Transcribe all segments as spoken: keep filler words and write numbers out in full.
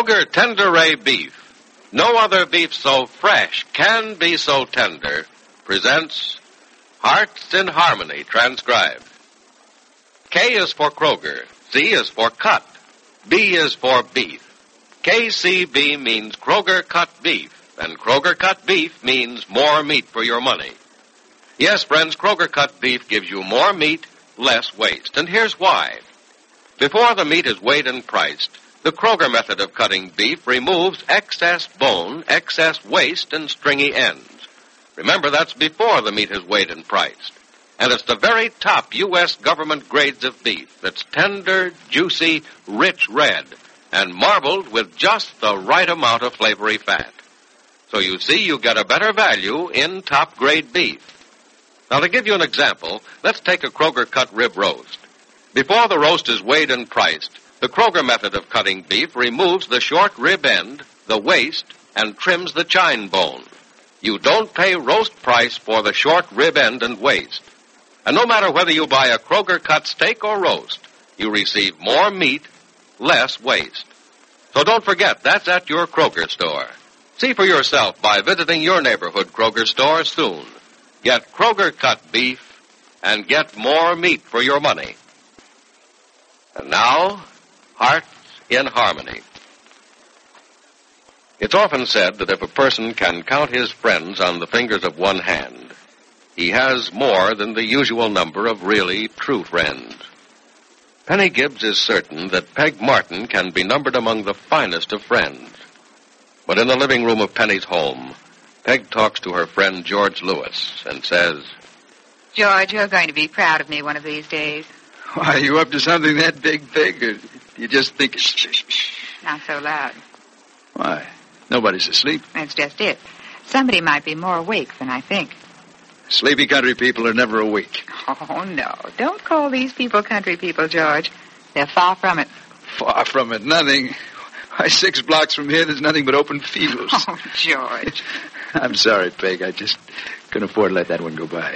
Kroger Tenderay Beef. No other beef so fresh can be so tender. Presents Hearts in Harmony, transcribed. K is for Kroger. C is for cut. B is for beef. K C B means Kroger cut beef, and Kroger cut beef means more meat for your money. Yes, friends, Kroger cut beef gives you more meat, less waste. And here's why. Before the meat is weighed and priced, the Kroger method of cutting beef removes excess bone, excess waste, and stringy ends. Remember, that's before the meat is weighed and priced. And it's the very top U S government grades of beef that's tender, juicy, rich red, and marbled with just the right amount of flavory fat. So you see, you get a better value in top-grade beef. Now, to give you an example, let's take a Kroger cut rib roast. Before the roast is weighed and priced, the Kroger method of cutting beef removes the short rib end, the waist, and trims the chine bone. You don't pay roast price for the short rib end and waist. And no matter whether you buy a Kroger cut steak or roast, you receive more meat, less waste. So don't forget, that's at your Kroger store. See for yourself by visiting your neighborhood Kroger store soon. Get Kroger cut beef and get more meat for your money. And now, Hearts in Harmony. It's often said that if a person can count his friends on the fingers of one hand, he has more than the usual number of really true friends. Penny Gibbs is certain that Peg Martin can be numbered among the finest of friends. But in the living room of Penny's home, Peg talks to her friend George Lewis and says, George, you're going to be proud of me one of these days. Why, are you up to something that big, Peg, or you just think... Shh, shh, shh. Not so loud. Why? Nobody's asleep. That's just it. Somebody might be more awake than I think. Sleepy country people are never awake. Oh, no. Don't call these people country people, George. They're far from it. Far from it, nothing. Why, six blocks from here, there's nothing but open fields. Oh, George. I'm sorry, Peg. I just couldn't afford to let that one go by.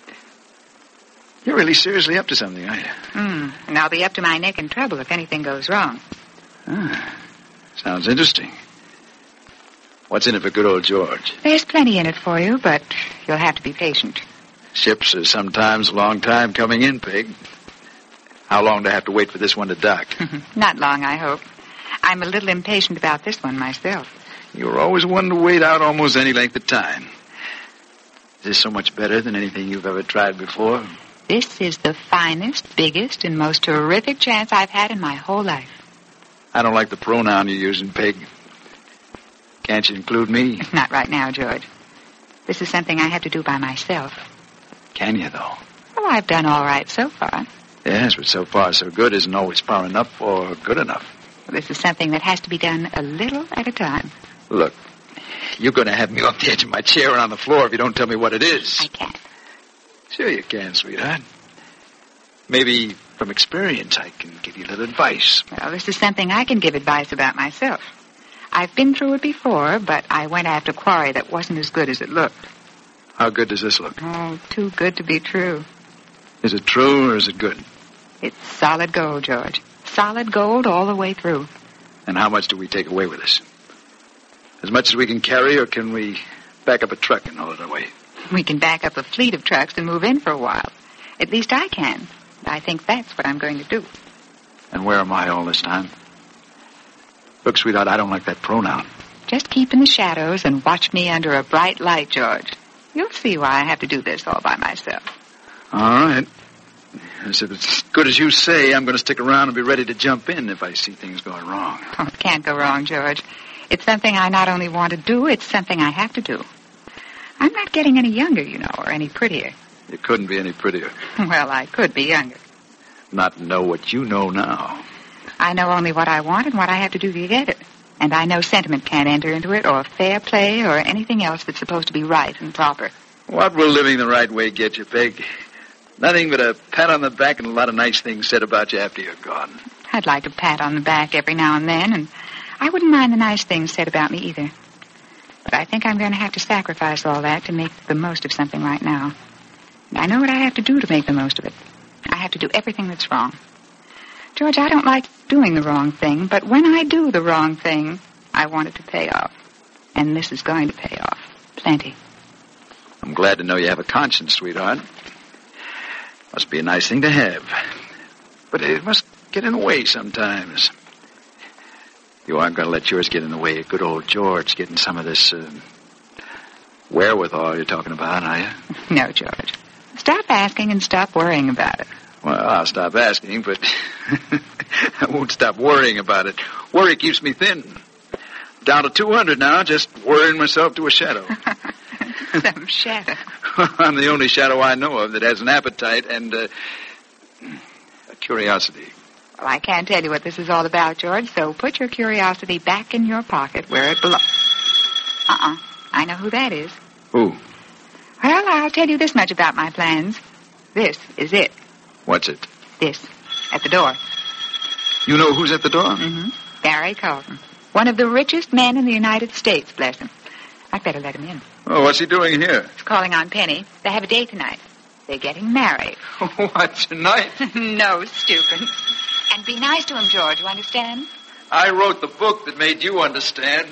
You're really seriously up to something, aren't you? Hmm. And I'll be up to my neck in trouble if anything goes wrong. Ah, sounds interesting. What's in it for good old George? There's plenty in it for you, but you'll have to be patient. Ships are sometimes a long time coming in, Peg. How long do I have to wait for this one to dock? Not long, I hope. I'm a little impatient about this one myself. You're always one to wait out almost any length of time. Is this so much better than anything you've ever tried before? This is the finest, biggest, and most terrific chance I've had in my whole life. I don't like the pronoun you're using, Peg. Can't you include me? Not right now, George. This is something I have to do by myself. Can you, though? Oh, I've done all right so far. Yes, but so far so good isn't always far enough or good enough. Well, this is something that has to be done a little at a time. Look, you're going to have me off the edge of my chair and on the floor if you don't tell me what it is. I can't. Sure you can, sweetheart. Maybe from experience I can give you a little advice. Well, this is something I can give advice about myself. I've been through it before, but I went after quarry that wasn't as good as it looked. How good does this look? Oh, too good to be true. Is it true or is it good? It's solid gold, George. Solid gold all the way through. And how much do we take away with us? As much as we can carry, or can we back up a truck and haul it away? We can back up a fleet of trucks and move in for a while. At least I can. I think that's what I'm going to do. And where am I all this time? Look, sweetheart, I don't like that pronoun. Just keep in the shadows and watch me under a bright light, George. You'll see why I have to do this all by myself. All right. As if it's as good as you say, I'm going to stick around and be ready to jump in if I see things going wrong. Oh, it can't go wrong, George. It's something I not only want to do, it's something I have to do. I'm not getting any younger, you know, or any prettier. You couldn't be any prettier. Well, I could be younger. Not know what you know now. I know only what I want and what I have to do to get it. And I know sentiment can't enter into it, or fair play, or anything else that's supposed to be right and proper. What will living the right way get you, Peg? Nothing but a pat on the back and a lot of nice things said about you after you're gone. I'd like a pat on the back every now and then, and I wouldn't mind the nice things said about me either. But I think I'm going to have to sacrifice all that to make the most of something right now. And I know what I have to do to make the most of it. I have to do everything that's wrong. George, I don't like doing the wrong thing, but when I do the wrong thing, I want it to pay off. And this is going to pay off. Plenty. I'm glad to know you have a conscience, sweetheart. Must be a nice thing to have. But it must get in the way sometimes. You aren't going to let yours get in the way of good old George getting some of this uh, wherewithal you're talking about, are you? No, George. Stop asking and stop worrying about it. Well, I'll stop asking, but I won't stop worrying about it. Worry keeps me thin. Down to two hundred now, just worrying myself to a shadow. Some shadow. I'm the only shadow I know of that has an appetite and uh, a curiosity. Well, I can't tell you what this is all about, George, so put your curiosity back in your pocket where it belongs. Uh-uh. I know who that is. Who? Well, I'll tell you this much about my plans. This is it. What's it? This. At the door. You know who's at the door? Mm-hmm. Barry Carlton. One of the richest men in the United States, bless him. I'd better let him in. Oh, what's he doing here? He's calling on Penny. They have a date tonight. They're getting married. What, tonight? No, stupid. And be nice to him, George, you understand? I wrote the book that made you understand.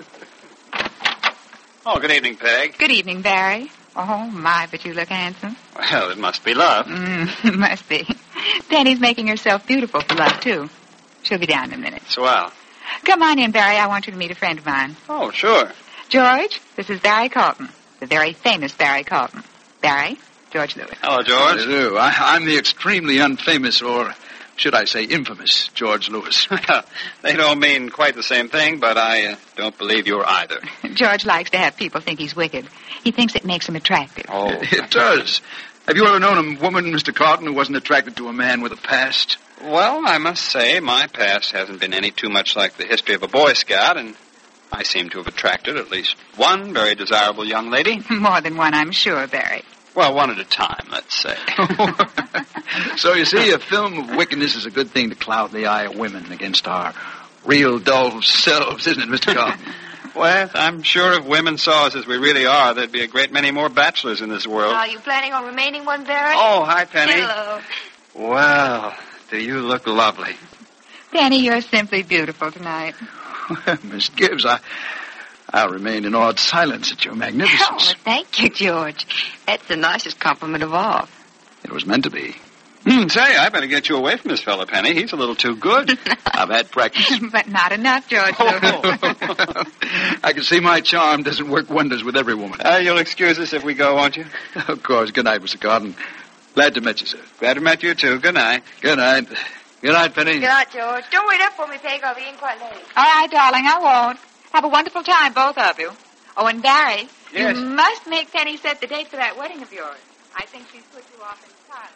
Oh, good evening, Peg. Good evening, Barry. Oh, my, but you look handsome. Well, it must be love. Mm, it must be. Penny's making herself beautiful for love, too. She'll be down in a minute. Swell. Come on in, Barry. I want you to meet a friend of mine. Oh, sure. George, this is Barry Carlton, the very famous Barry Carlton. Barry, George Lewis. Hello, George. I do. I, I'm the extremely unfamous, or should I say infamous, George Lewis. Well, they don't mean quite the same thing, but I uh, don't believe you're either. George likes to have people think he's wicked. He thinks it makes him attractive. Oh. It does. Have you ever known a woman, Mister Carlton, who wasn't attracted to a man with a past? Well, I must say my past hasn't been any too much like the history of a Boy Scout, and I seem to have attracted at least one very desirable young lady. More than one, I'm sure, Barry. Well, one at a time, let's say. So, you see, a film of wickedness is a good thing to cloud the eye of women against our real dull selves, isn't it, Mister Carlton? Well, I'm sure if women saw us as we really are, there'd be a great many more bachelors in this world. Are you planning on remaining one, Barry? Oh, hi, Penny. Hello. Well, do you look lovely. Penny, you're simply beautiful tonight. Well, Miss Gibbs, I, I'll remain in awed silence at your Oh, magnificence. thank you, George. That's the nicest compliment of all. It was meant to be. Hmm, say, I better get you away from this fella, Penny. He's a little too good. I've had practice. But not enough, George Lewis. I can see my charm doesn't work wonders with every woman. Uh, you'll excuse us if we go, won't you? Of course. Good night, Mister Carlton. Glad to meet you, sir. Glad to meet you, too. Good night. Good night. Good night, Penny. Good night, George. Don't wait up for me, Peg. I'll be in quite late. All right, darling, I won't. Have a wonderful time, both of you. Oh, and Barry, Yes. you must make Penny set the date for that wedding of yours. I think she's put you off entirely.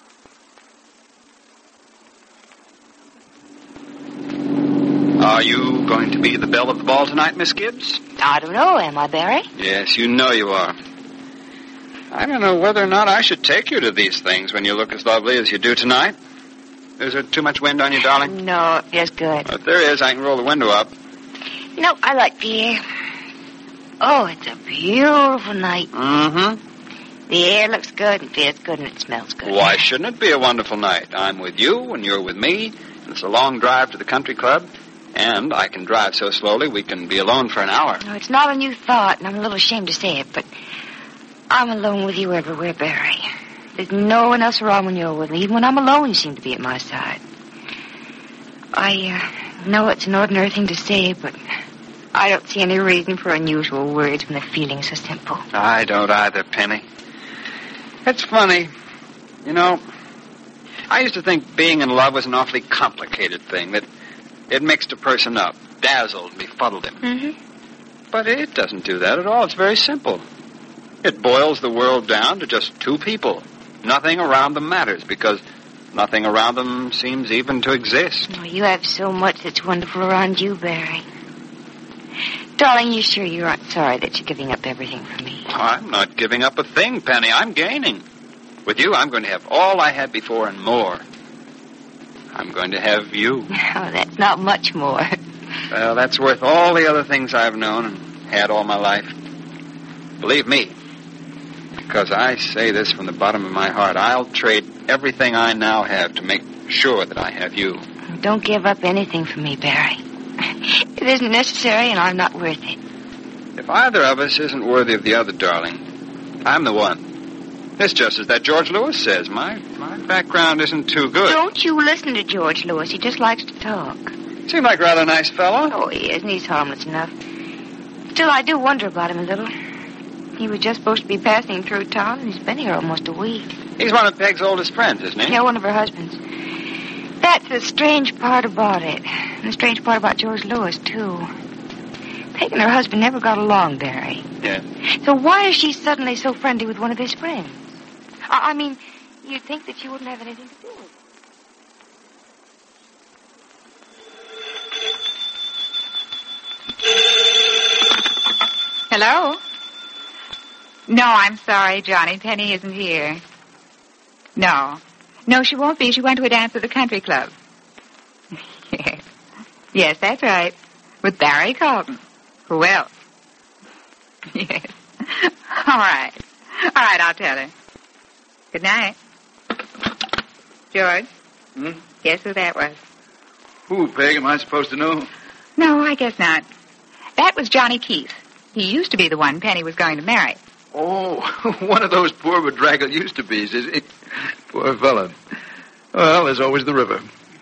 Are you going to be the belle of the ball tonight, Miss Gibbs? I don't know, am I, Barry? Yes, you know you are. I don't know whether or not I should take you to these things when you look as lovely as you do tonight. Is there too much wind on you, darling? No, just good. If there is, I can roll the window up. No, I like the air. Oh, it's a beautiful night. Mm-hmm. The air looks good, and feels good, and it smells good. Why shouldn't it be a wonderful night? I'm with you, and you're with me, and it's a long drive to the country club, and I can drive so slowly we can be alone for an hour. No, it's not a new thought, and I'm a little ashamed to say it, but I'm alone with you everywhere, Barry. There's no one else around when you're with me. Even when I'm alone, you seem to be at my side. I uh, know it's an ordinary thing to say, but I don't see any reason for unusual words when the feeling's so simple. I don't either, Penny. It's funny. You know, I used to think being in love was an awfully complicated thing, that it mixed a person up, dazzled, befuddled him. Mm-hmm. But it doesn't do that at all. It's very simple. It boils the world down to just two people. Nothing around them matters because nothing around them seems even to exist. Oh, you have so much that's wonderful around you, Barry. Darling, you sure you aren't sorry that you're giving up everything for me? I'm not giving up a thing, Penny. I'm gaining. With you, I'm going to have all I had before and more. I'm going to have you. Oh, that's not much more. Well, that's worth all the other things I've known and had all my life. Believe me, because I say this from the bottom of my heart, I'll trade everything I now have to make sure that I have you. Don't give up anything for me, Barry. It isn't necessary, and I'm not worth it. If either of us isn't worthy of the other, darling, I'm the one. It's just as that George Lewis says. My my background isn't too good. Don't you listen to George Lewis. He just likes to talk. Seemed like a rather nice fellow. Oh, he is, and he's harmless enough. Still, I do wonder about him a little. He was just supposed to be passing through town, and he's been here almost a week. He's one of Peg's oldest friends, isn't he? Yeah, one of her husbands. That's the strange part about it. And the strange part about George Lewis, too. Peg and her husband never got along, Barry. Yeah. So why is she suddenly so friendly with one of his friends? I, I mean, you'd think that she wouldn't have anything to do with it. Hello? No, I'm sorry, Johnny. Penny isn't here. No. No, she won't be. She went to a dance at the country club. Yes. Yes, that's right. With Barry Carlton. Who else? Yes. All right. All right, I'll tell her. Good night. George? Hmm? Guess who that was? Who, Peg? Am I supposed to know? No, I guess not. That was Johnny Keith. He used to be the one Penny was going to marry. Oh, one of those poor bedraggled used-to-bes, is he? Poor fellow. Well, there's always the river.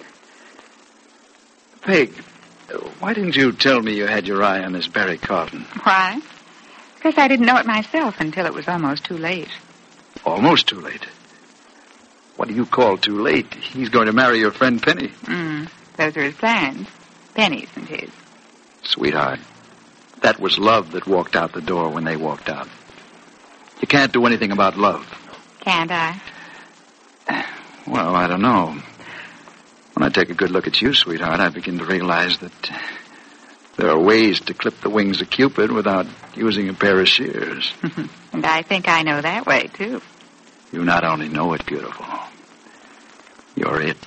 Peg, why didn't you tell me you had your eye on this Barry Carlton? Why? Because I didn't know it myself until it was almost too late. Almost too late. What do you call too late? He's going to marry your friend Penny. Mm, those are his plans. Penny's and his. Sweetheart, that was love that walked out the door when they walked out. You can't do anything about love. Can't I? Well, I don't know. When I take a good look at you, sweetheart, I begin to realize that there are ways to clip the wings of Cupid without using a pair of shears. And I think I know that way, too. You not only know it, beautiful. You're it.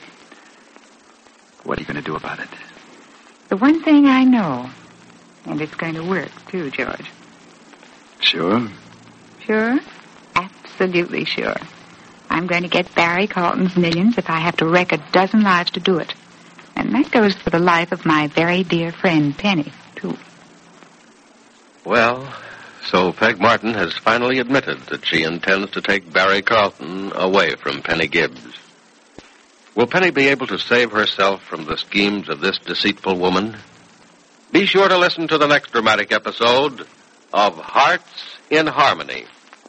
What are you going to do about it? The one thing I know, and it's going to work, too, George. Sure? Sure? Absolutely sure. I'm going to get Barry Carlton's millions if I have to wreck a dozen lives to do it. And that goes for the life of my very dear friend, Penny, too. Well, so Peg Martin has finally admitted that she intends to take Barry Carlton away from Penny Gibbs. Will Penny be able to save herself from the schemes of this deceitful woman? Be sure to listen to the next dramatic episode of Hearts in Harmony.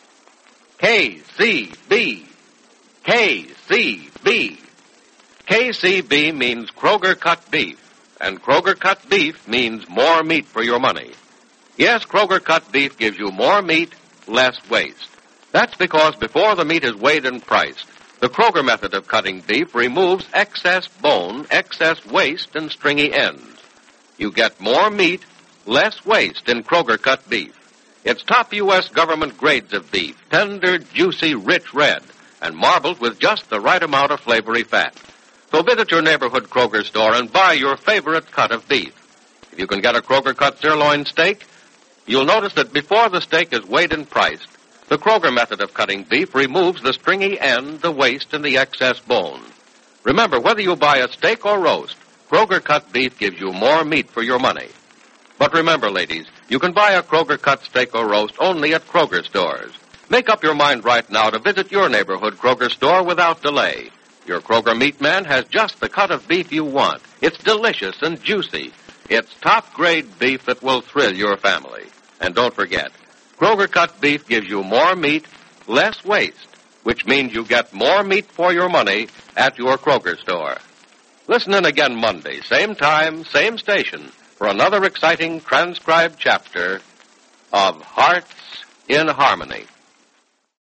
K C B. K C B. K C B means Kroger Cut Beef, and Kroger Cut Beef means more meat for your money. Yes, Kroger Cut Beef gives you more meat, less waste. That's because before the meat is weighed and priced, the Kroger method of cutting beef removes excess bone, excess waste, and stringy ends. You get more meat, less waste in Kroger Cut Beef. It's top U S government grades of beef, tender, juicy, rich red, and marbled with just the right amount of flavory fat. So visit your neighborhood Kroger store and buy your favorite cut of beef. If you can get a Kroger cut sirloin steak, you'll notice that before the steak is weighed and priced, the Kroger method of cutting beef removes the stringy end, the waste, and the excess bone. Remember, whether you buy a steak or roast, Kroger cut beef gives you more meat for your money. But remember, ladies, you can buy a Kroger cut steak or roast only at Kroger stores. Make up your mind right now to visit your neighborhood Kroger store without delay. Your Kroger meat man has just the cut of beef you want. It's delicious and juicy. It's top-grade beef that will thrill your family. And don't forget, Kroger cut beef gives you more meat, less waste, which means you get more meat for your money at your Kroger store. Listen in again Monday, same time, same station, for another exciting transcribed chapter of Hearts in Harmony.